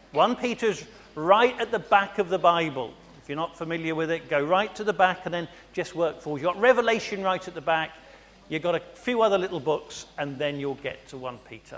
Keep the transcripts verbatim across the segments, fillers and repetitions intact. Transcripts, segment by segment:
First Peter is right at the back of the Bible. If you're not familiar with it, go right to the back and then just work forward. You've got Revelation right at the back. You've got a few other little books, and then you'll get to First Peter.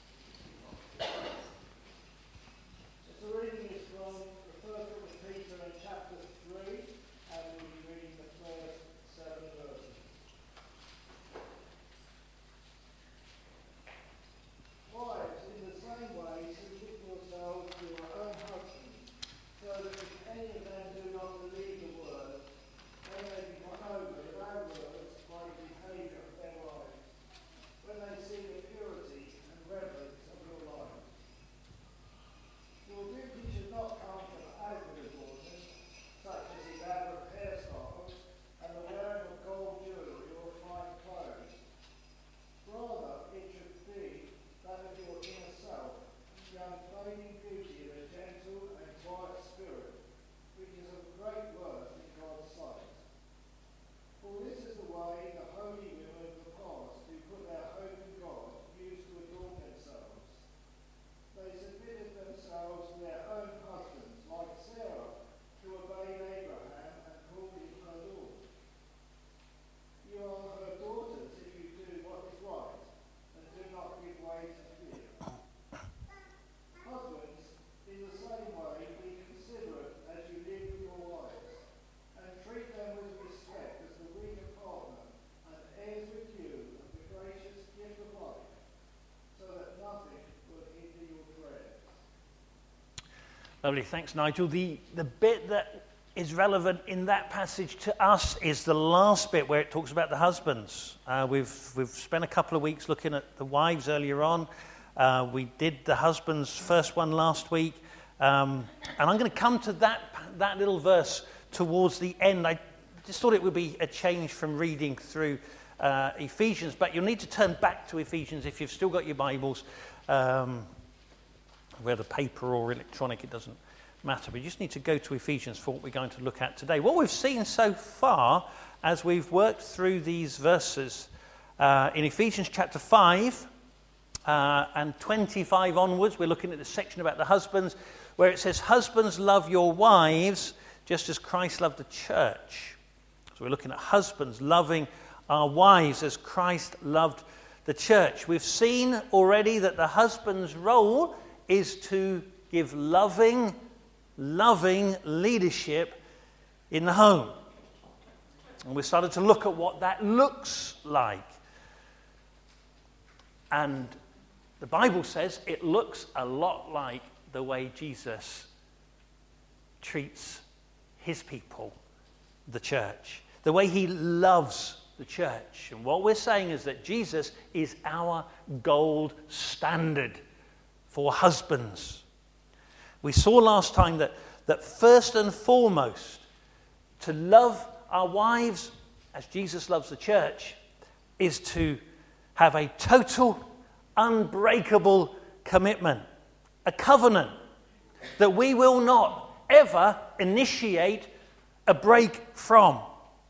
Lovely, thanks, Nigel. The, the bit that is relevant in that passage to us is the last bit where it talks about the husbands. Uh, we've, we've spent a couple of weeks looking at the wives earlier on. Uh, we did the husbands' first one last week. Um, and I'm going to come to that, that little verse towards the end. I just thought it would be a change from reading through uh, Ephesians, but you'll need to turn back to Ephesians if you've still got your Bibles. Um, whether paper or electronic, it doesn't matter. We just need to go to Ephesians for what we're going to look at today. What we've seen so far as we've worked through these verses uh, in Ephesians chapter five uh, and twenty-five onwards, we're looking at the section about the husbands where it says, "Husbands, love your wives just as Christ loved the church." So we're looking at husbands loving our wives as Christ loved the church. We've seen already that the husband's role is to give loving, loving leadership in the home. And we started to look at what that looks like. And the Bible says it looks a lot like the way Jesus treats his people, the church, the way he loves the church. And what we're saying is that Jesus is our gold standard for husbands. We saw last time that, that first and foremost, to love our wives as Jesus loves the church is to have a total, unbreakable commitment, a covenant that we will not ever initiate a break from.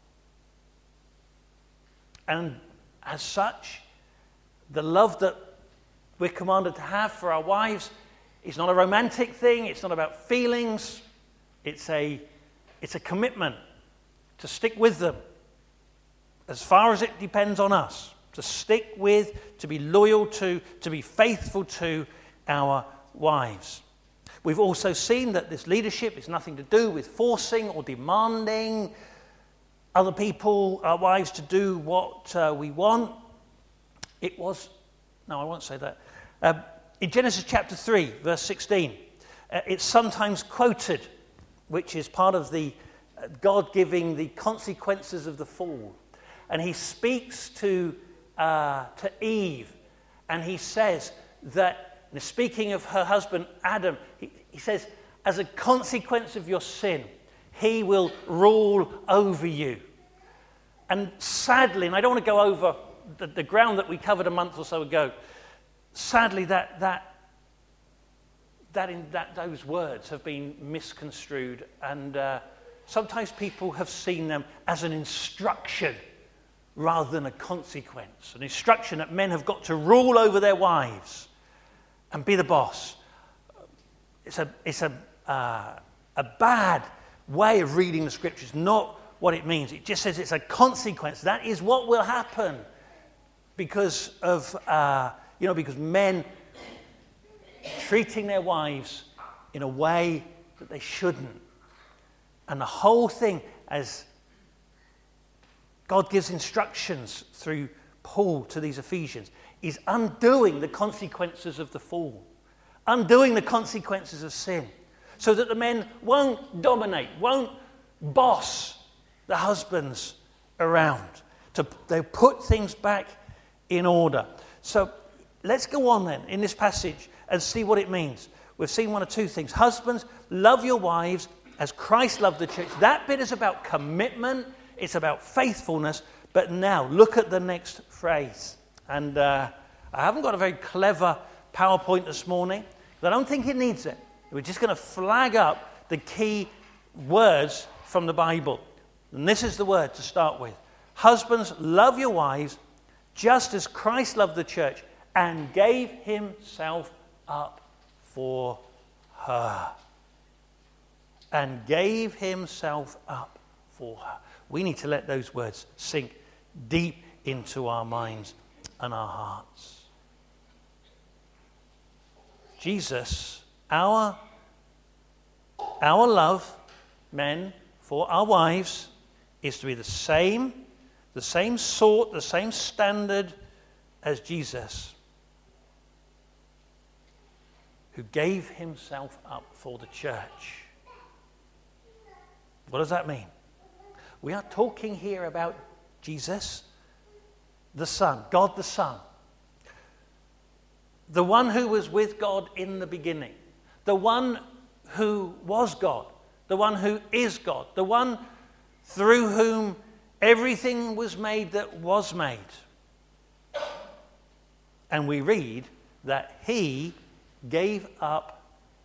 And as such, the love that we're commanded to have for our wives is not a romantic thing. It's not about feelings. It's a, it's a commitment to stick with them as far as it depends on us, to stick with, to be loyal to, to be faithful to our wives. We've also seen that this leadership is nothing to do with forcing or demanding other people, our wives, to do what uh, we want. It was, no, I won't say that. Uh, in Genesis chapter three, verse sixteen, uh, it's sometimes quoted, which is part of the uh, God giving the consequences of the fall. And he speaks to, uh, to Eve, and he says that, speaking of her husband Adam, he, he says, as a consequence of your sin, he will rule over you. And sadly, and I don't want to go over the, the ground that we covered a month or so ago, sadly that that that in that those words have been misconstrued, and uh, sometimes people have seen them as an instruction rather than a consequence. An instruction that men have got to rule over their wives and be the boss. it's a, it's a, uh, a bad way of reading the scriptures, not what it means. It just says it's a consequence. That is what will happen because of, uh, you know, because men treating their wives in a way that they shouldn't. And the whole thing, as God gives instructions through Paul to these Ephesians, is undoing the consequences of the fall, undoing the consequences of sin, so that the men won't dominate, won't boss the husbands around. To, they put things back in order. So let's go on then in this passage and see what it means. We've seen one or two things. Husbands, love your wives as Christ loved the church. That bit is about commitment. It's about faithfulness. But now, look at the next phrase. And uh, I haven't got a very clever PowerPoint this morning, but I don't think it needs it. We're just going to flag up the key words from the Bible. And this is the word to start with. Husbands, love your wives just as Christ loved the church and gave himself up for her. And gave himself up for her. We need to let those words sink deep into our minds and our hearts. Jesus, our, our love, men, for our wives, is to be the same, the same sort, the same standard as Jesus, who gave himself up for the church. What does that mean? We are talking here about Jesus, the Son, God the Son, the one who was with God in the beginning, the one who was God, the one who is God, the one through whom everything was made that was made. And we read that he gave up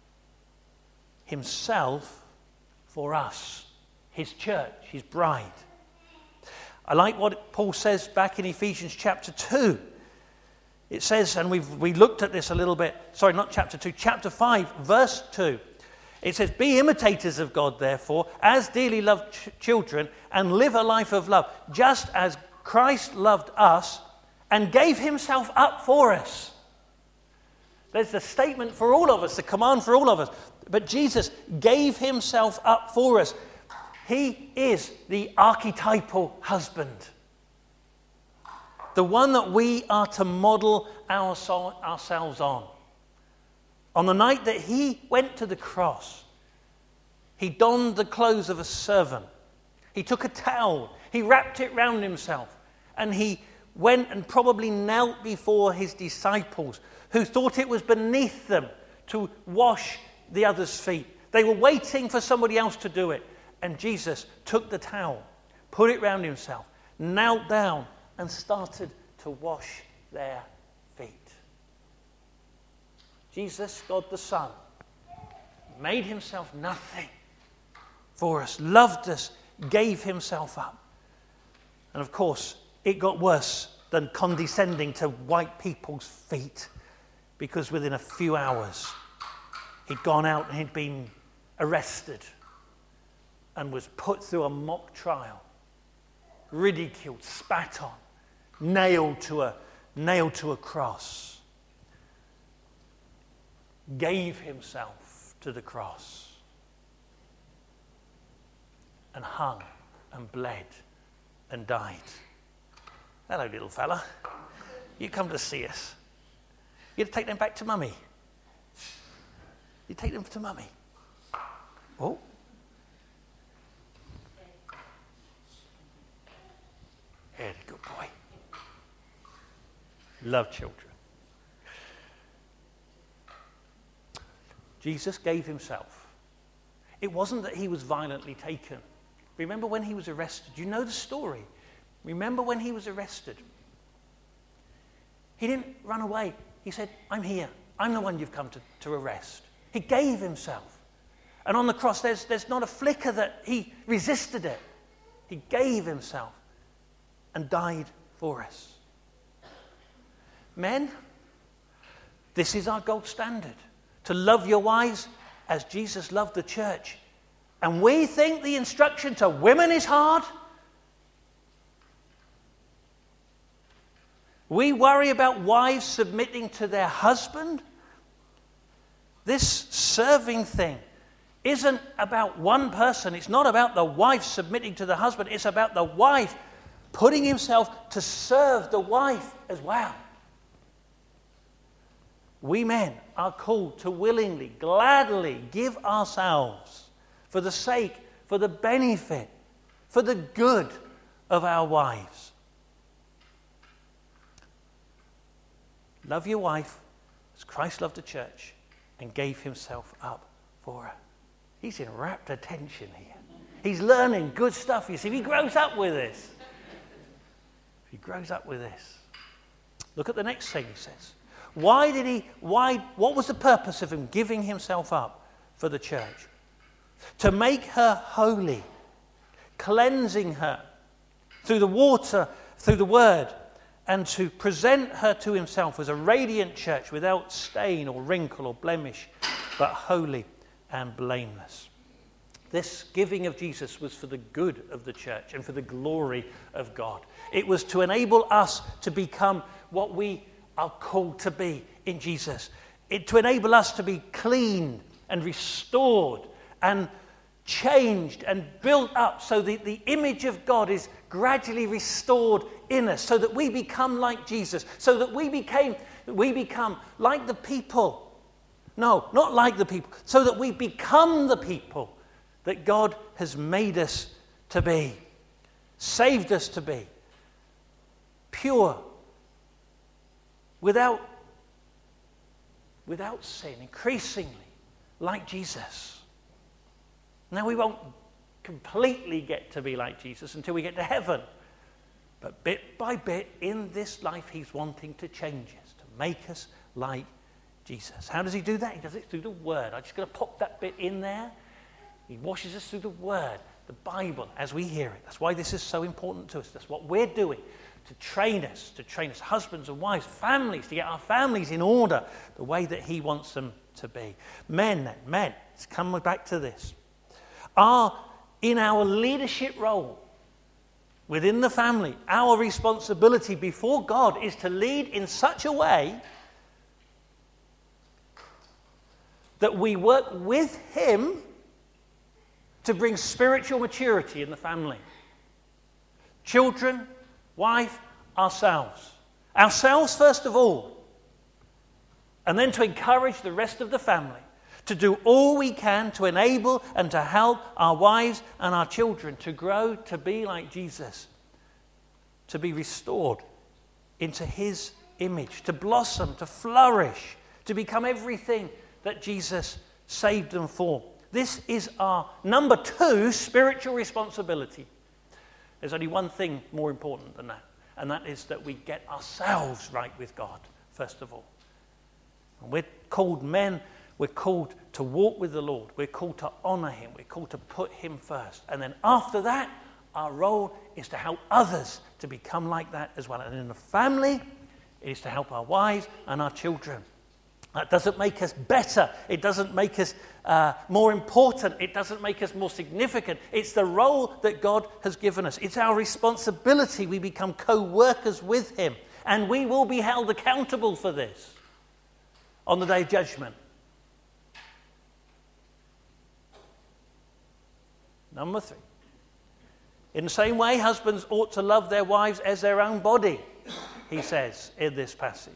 himself for us, his church, his bride. I like what Paul says back in Ephesians chapter two. It says, and we've we looked at this a little bit, sorry, not chapter two, chapter five, verse two. It says, be imitators of God, therefore, as dearly loved ch- children, and live a life of love, just as Christ loved us and gave himself up for us. There's a statement for all of us, a command for all of us. But Jesus gave himself up for us. He is the archetypal husband, the one that we are to model our, ourselves on. On the night that he went to the cross, he donned the clothes of a servant. He took a towel, he wrapped it round himself, and he went and probably knelt before his disciples, who thought it was beneath them to wash the others' feet. They were waiting for somebody else to do it. And Jesus took the towel, put it round himself, knelt down, and started to wash their feet. Jesus, God the Son, made himself nothing for us, loved us, gave himself up. And of course, it got worse than condescending to wipe people's feet, because within a few hours, he'd gone out and he'd been arrested and was put through a mock trial, ridiculed, spat on, nailed to a, nailed to a cross. Gave himself to the cross and hung and bled and died. Hello, little fella. You come to see us. You take them back to mummy. You take them to mummy. Oh. Very good boy. Love children. Jesus gave himself. It wasn't that he was violently taken. Remember when he was arrested? You know the story. Remember when he was arrested? He didn't run away. He said, I'm here. I'm the one you've come to, to arrest. He gave himself. And on the cross, there's, there's not a flicker that he resisted it. He gave himself and died for us. Men, this is our gold standard. To love your wives as Jesus loved the church. And we think the instruction to women is hard. We worry about wives submitting to their husband. This serving thing isn't about one person. It's not about the wife submitting to the husband. It's about the wife putting himself to serve the wife as well. We men are called to willingly, gladly give ourselves for the sake, for the benefit, for the good of our wives. Love your wife as Christ loved the church and gave himself up for her. He's in rapt attention here. He's learning good stuff. You see, if he grows up with this. If he grows up with this. Look at the next thing he says. Why did he, why, what was the purpose of him giving himself up for the church? To make her holy, cleansing her through the water, through the word, and to present her to himself as a radiant church without stain or wrinkle or blemish, but holy and blameless. This giving of Jesus was for the good of the church and for the glory of God. It was to enable us to become what we are called to be in Jesus. It to enable us to be cleaned and restored and changed and built up so that the image of God is gradually restored in us, so that we become like Jesus, so that we became we become like the people. No, not like the people, so that we become the people that God has made us to be, saved us to be, pure, without without sin, increasingly like Jesus. Now, we won't completely get to be like Jesus until we get to heaven. But bit by bit, in this life, he's wanting to change us, to make us like Jesus. How does he do that? He does it through the Word. I'm just going to pop that bit in there. He washes us through the Word, the Bible, as we hear it. That's why this is so important to us. That's what we're doing, to train us, to train us, husbands and wives, families, to get our families in order, the way that he wants them to be. Men, then, men, let's come back to this. Are in our leadership role within the family, our responsibility before God is to lead in such a way that we work with him to bring spiritual maturity in the family. Children, wife, ourselves. Ourselves first of all. And then to encourage the rest of the family to do all we can to enable and to help our wives and our children to grow to be like Jesus, to be restored into his image, to blossom, to flourish, to become everything that Jesus saved them for. This is our number two spiritual responsibility. There's only one thing more important than that, and that is that we get ourselves right with God, first of all. And we're called men. We're called to walk with the Lord. We're called to honor him. We're called to put him first. And then after that, our role is to help others to become like that as well. And in the family, it is to help our wives and our children. That doesn't make us better. It doesn't make us uh, more important. It doesn't make us more significant. It's the role that God has given us. It's our responsibility. We become co-workers with him. And we will be held accountable for this on the day of judgment. Number three. In the same way, husbands ought to love their wives as their own body, he says in this passage.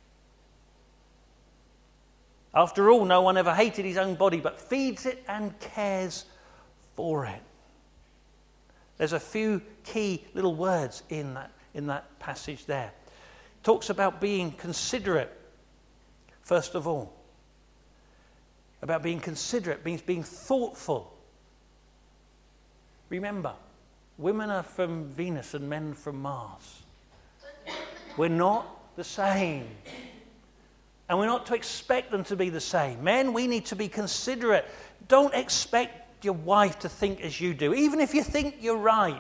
After all, no one ever hated his own body, but feeds it and cares for it. There's a few key little words in that, in that passage there. It talks about being considerate, first of all. About being considerate means being thoughtful. Remember, women are from Venus and men from Mars. We're not the same. And we're not to expect them to be the same. Men, we need to be considerate. Don't expect your wife to think as you do, even if you think you're right.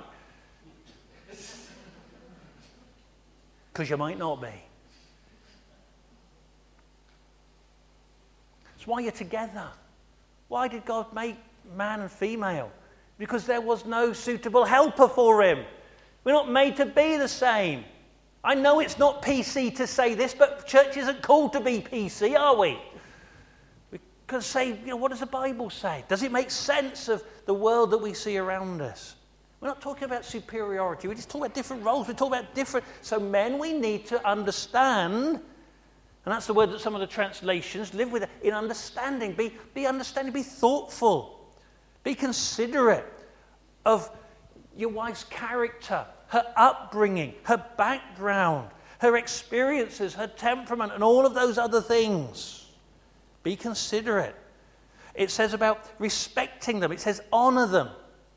Because you might not be. It's why you're together. Why did God make man and female? Because there was no suitable helper for him. We're not made to be the same. I know it's not P C to say this, but church isn't called to be P C, are we? We can say, you know, what does the Bible say? Does it make sense of the world that we see around us? We're not talking about superiority. We're just talking about different roles. We're talking about different... So men, we need to understand, and that's the word that some of the translations live with, in understanding. Be, be understanding, be thoughtful. Be considerate of your wife's character, her upbringing, her background, her experiences, her temperament, and all of those other things. Be considerate. It says about respecting them. It says honor them.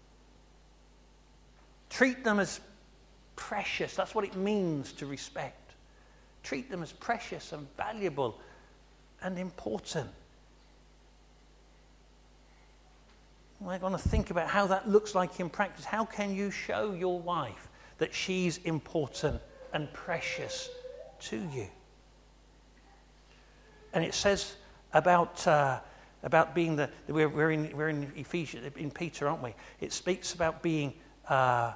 Treat them as precious. That's what it means to respect. Treat them as precious and valuable and important. We're going to think about how that looks like in practice. How can you show your wife that she's important and precious to you? And it says about uh, about being the we're, we're in we're in Ephesians in Peter, aren't we? It speaks about being. Uh,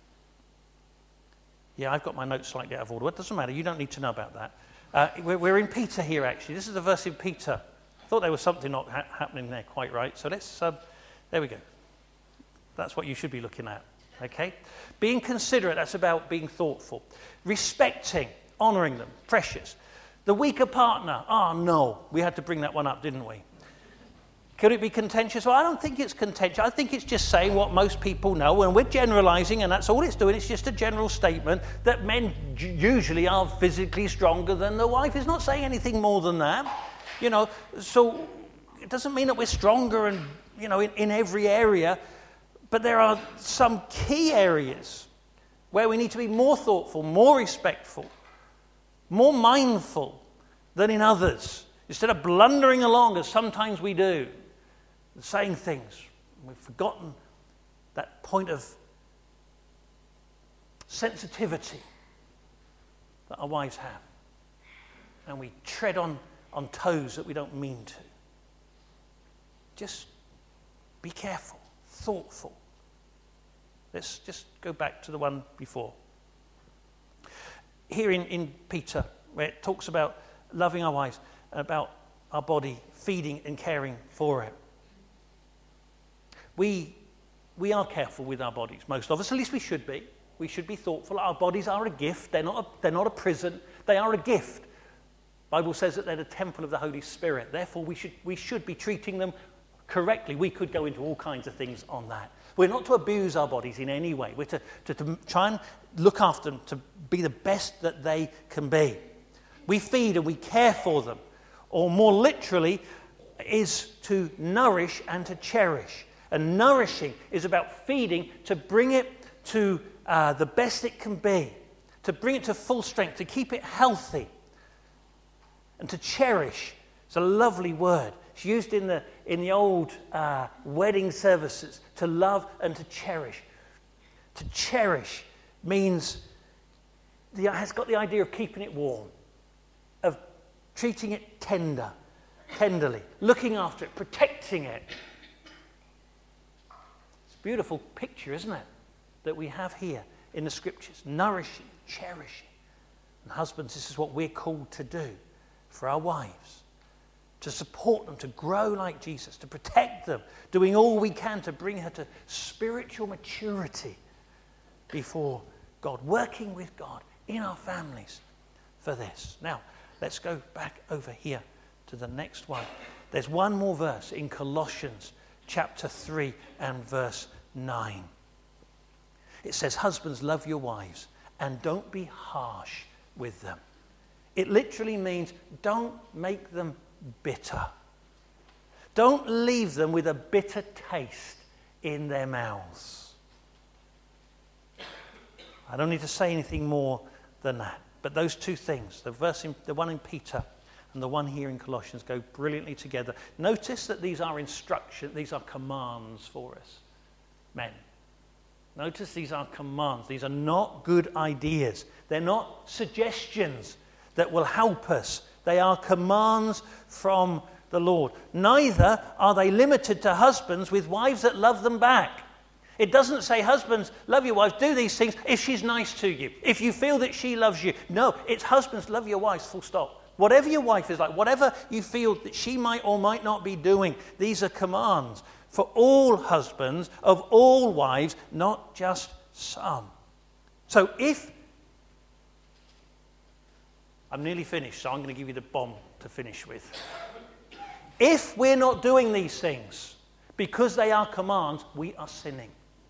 yeah, I've got my notes slightly out of order. It doesn't matter. You don't need to know about that. Uh, we're, we're in Peter here, actually. This is a verse in Peter. I thought there was something not ha- happening there quite right. So let's. Uh, there we go. That's what you should be looking at. Okay? Being considerate, that's about being thoughtful. Respecting, honouring them, precious. The weaker partner, oh no, we had to bring that one up, didn't we? Could it be contentious? Well, I don't think it's contentious. I think it's just saying what most people know, and we're generalising, and that's all it's doing. It's just a general statement that men usually are physically stronger than the wife. It's not saying anything more than that. You know, so it doesn't mean that we're stronger and, you know, in, in every area. But there are some key areas where we need to be more thoughtful, more respectful, more mindful than in others. Instead of blundering along, as sometimes we do, saying things, we've forgotten that point of sensitivity that our wives have. And we tread on, on toes that we don't mean to. Just be careful. Thoughtful. Let's just go back to the one before. Here in, in Peter, where it talks about loving our wives, about our body, feeding and caring for it. We, we are careful with our bodies, most of us, at least we should be. We should be thoughtful. Our bodies are a gift. They're not a, they're not a prison. They are a gift. The Bible says that they're the temple of the Holy Spirit. Therefore, we should, we should be treating them correctly. We could go into all kinds of things on that. We're not to abuse our bodies in any way. We're to, to, to try and look after them, to be the best that they can be. We feed and we care for them, or more literally, is to nourish and to cherish. And nourishing is about feeding to bring it to uh, the best it can be, to bring it to full strength, to keep it healthy, and to cherish. It's a lovely word. It's used in the in the old uh, wedding services, to love and to cherish. To cherish means the, has got the idea of keeping it warm, of treating it tender, tenderly, looking after it, protecting it. It's a beautiful picture, isn't it, that we have here in the scriptures. Nourishing, cherishing. And husbands, this is what we're called to do for our wives. To support them, to grow like Jesus, to protect them, doing all we can to bring her to spiritual maturity before God, working with God in our families for this. Now, let's go back over here to the next one. There's one more verse in Colossians chapter three and verse nine. It says, husbands, love your wives and don't be harsh with them. It literally means don't make them bitter. Don't leave them with a bitter taste in their mouths. I don't need to say anything more than that. But those two things, the verse in, the one in Peter and the one here in Colossians, go brilliantly together. Notice that these are instructions, these are commands for us, men. Notice these are commands. These are not good ideas. They're not suggestions that will help us. They are commands from the the Lord. Neither are they limited to husbands with wives that love them back. It doesn't say, husbands, love your wives, do these things if she's nice to you, if you feel that she loves you. No, it's husbands, love your wives, full stop. Whatever your wife is like, whatever you feel that she might or might not be doing, these are commands for all husbands of all wives, not just some. So if, I'm nearly finished, so I'm going to give you the bomb to finish with. If we're not doing these things because they are commands, we are sinning.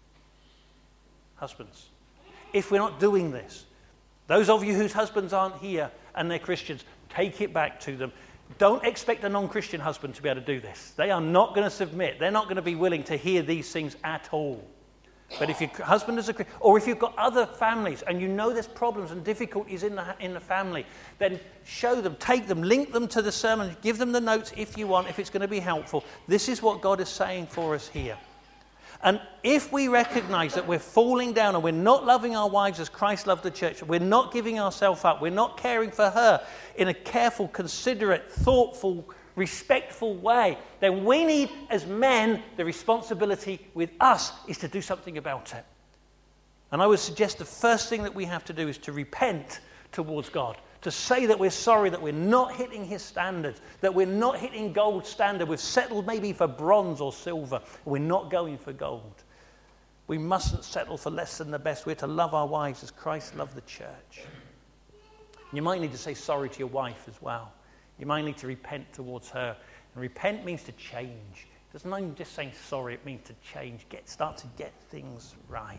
Husbands, if we're not doing this, those of you whose husbands aren't here and they're Christians, take it back to them. Don't expect a non-Christian husband to be able to do this. They are not going to submit. They're not going to be willing to hear these things at all. But if your husband is a Christian, or if you've got other families and you know there's problems and difficulties in the, in the family, then show them, take them, link them to the sermon, give them the notes if you want, if it's going to be helpful. This is what God is saying for us here. And if we recognize that we're falling down and we're not loving our wives as Christ loved the church, we're not giving ourselves up, we're not caring for her in a careful, considerate, thoughtful, respectful way, then we need, as men, the responsibility with us is to do something about it. And I would suggest the first thing that we have to do is to repent towards God, to say that we're sorry that we're not hitting his standards, that we're not hitting gold standard. We've settled maybe for bronze or silver. We're not going for gold. We mustn't settle for less than the best. We're to love our wives as Christ loved the church. You might need to say sorry to your wife as well. You might need to repent towards her. And repent means to change. It doesn't mean just saying sorry. It means to change. Get, start to get things right.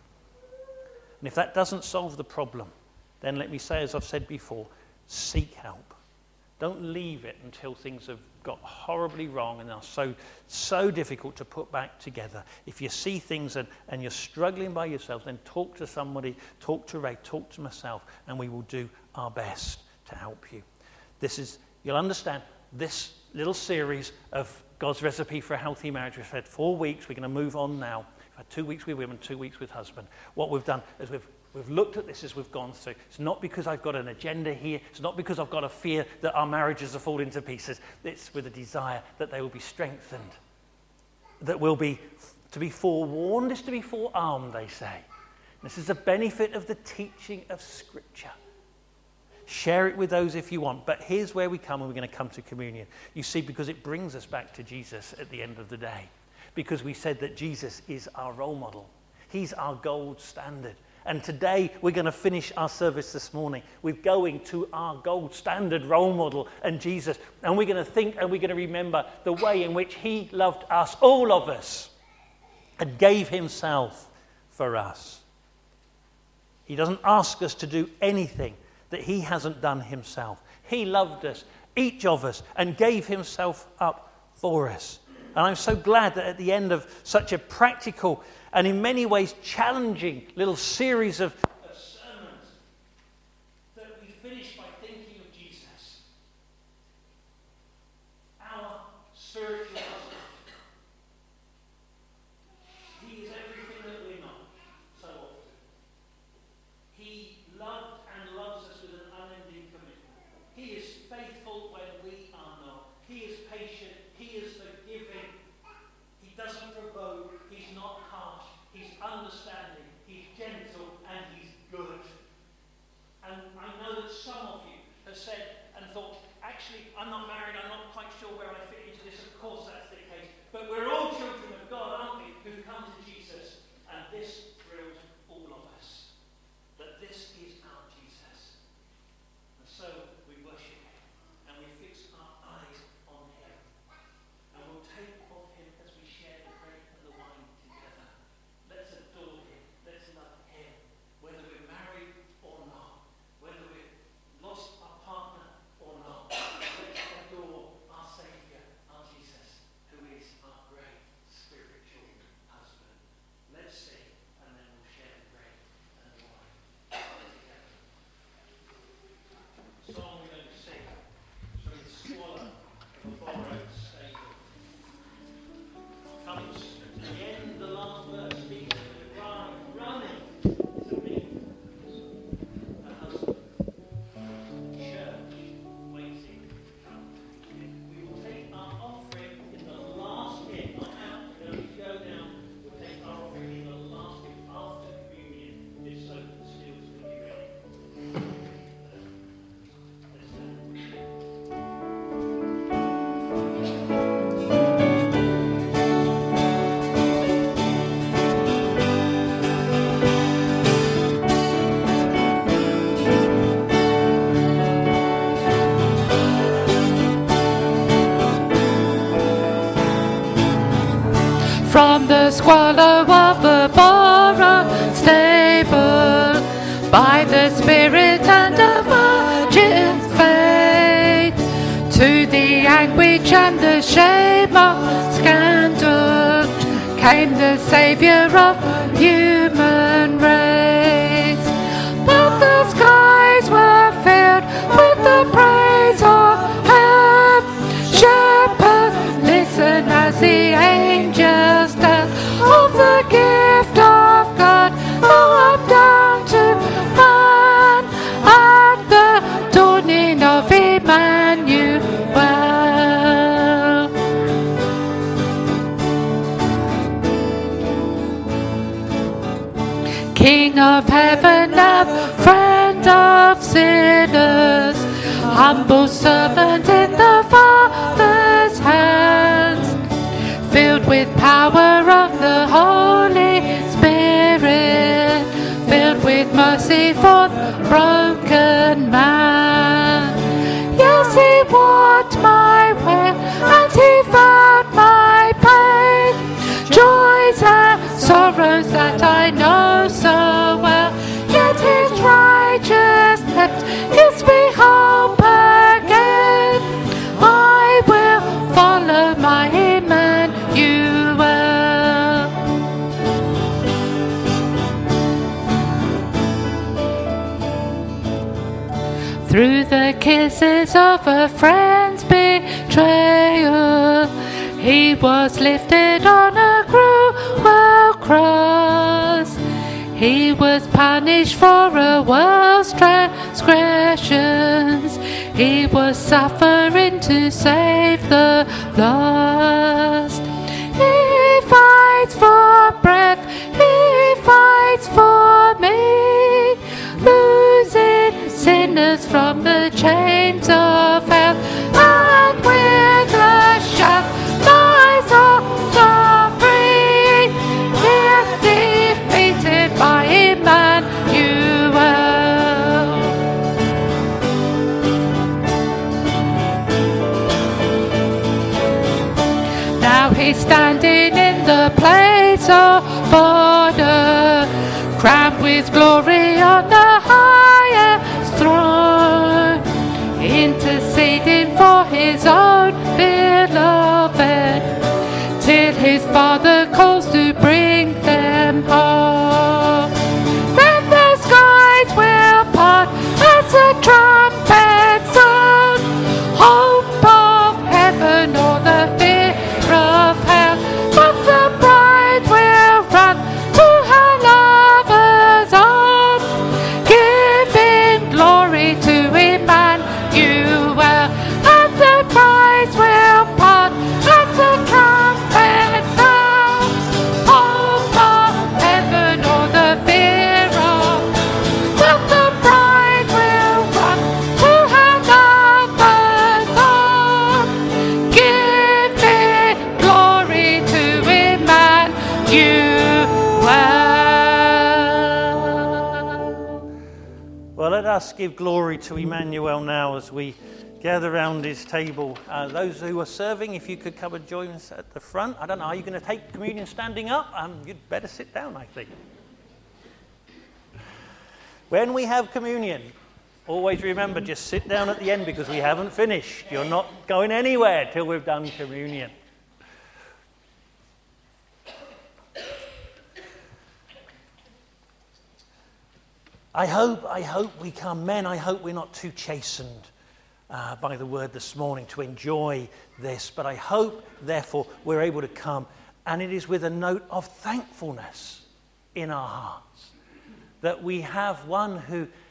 And if that doesn't solve the problem, then let me say, as I've said before, seek help. Don't leave it until things have got horribly wrong and are so, so difficult to put back together. If you see things and, and you're struggling by yourself, then talk to somebody, talk to Ray, talk to myself, and we will do our best to help you. This is, you'll understand, this little series of God's Recipe for a Healthy Marriage. We've had four weeks. We're going to move on now. We've had two weeks with women, two weeks with husband. What we've done is we've We've looked at this as we've gone through. It's not because I've got an agenda here. It's not because I've got a fear that our marriages will fall into pieces. It's with a desire that they will be strengthened. That will be, to be forewarned is to be forearmed, they say. This is the benefit of the teaching of Scripture. Share it with those if you want. But here's where we come, and we're going to come to communion. You see, because it brings us back to Jesus at the end of the day. Because we said that Jesus is our role model. He's our gold standard. And today we're going to finish our service this morning with going to our gold standard role model and Jesus. And we're going to think and we're going to remember the way in which he loved us, all of us, and gave himself for us. He doesn't ask us to do anything that he hasn't done himself. He loved us, each of us, and gave himself up for us. And I'm so glad that at the end of such a practical and in many ways challenging little series of, of sermons, that we finish by thinking of Jesus, our spiritual husband. He is everything that we're not so often. He loved and loves us with an unending commitment. He is faithful when we are not. He is patient. He is forgiving. He doesn't provoke. He's not harsh. He's understanding. He's gentle, and he's from the squalor of the borrowed stable, by the Spirit and the virgin's faith, to the anguish and the shame of scandal, came the Saviour of human race. But the skies were filled with the praise of heaven. Shepherds, listen as the angels tell of the gift of God, up down to man at the dawning of Emmanuel. King of heaven, a friend of sinners, humble servant in the Father's hands, filled with power of the Holy Spirit, filled with mercy for the broken man. Yes, he walked my way and he felt my pain, joys and sorrows that I know so well. Yet his righteousness gives me hope again. I will follow my Emmanuel. Through the kisses of a friend's betrayal, he was lifted on a cruel cross. He was punished for a world's transgressions. He was suffering to save the lost. He fights for breath, he fights for me, losing sinners from the chains of hell. And with a shout, my souls are free. He is defeated by Emmanuel. Now he's standing in the place of honor, crowned with glory on the highest throne, interceding for his own beloved, till his Father calls to bring them home. Then the skies will part as a trumpet sound, hope of heaven or the fear of hell. But the bride will run to her lover's arms, giving glory to Emmanuel. And the prize will part as a trumpet sound, hope of heaven or the fear of. But the bride will run to her lover's arms, giving glory to Emmanuel. Well, let us give glory to Emmanuel now as we gather around his table. Uh, those who are serving, if you could come and join us at the front. I don't know, are you going to take communion standing up? Um, you'd better sit down, I think. When we have communion, always remember, just sit down at the end because we haven't finished. You're not going anywhere till we've done communion. I hope, I hope we come, men, I hope we're not too chastened uh, by the word this morning to enjoy this. But I hope, therefore, we're able to come, and it is with a note of thankfulness in our hearts that we have one who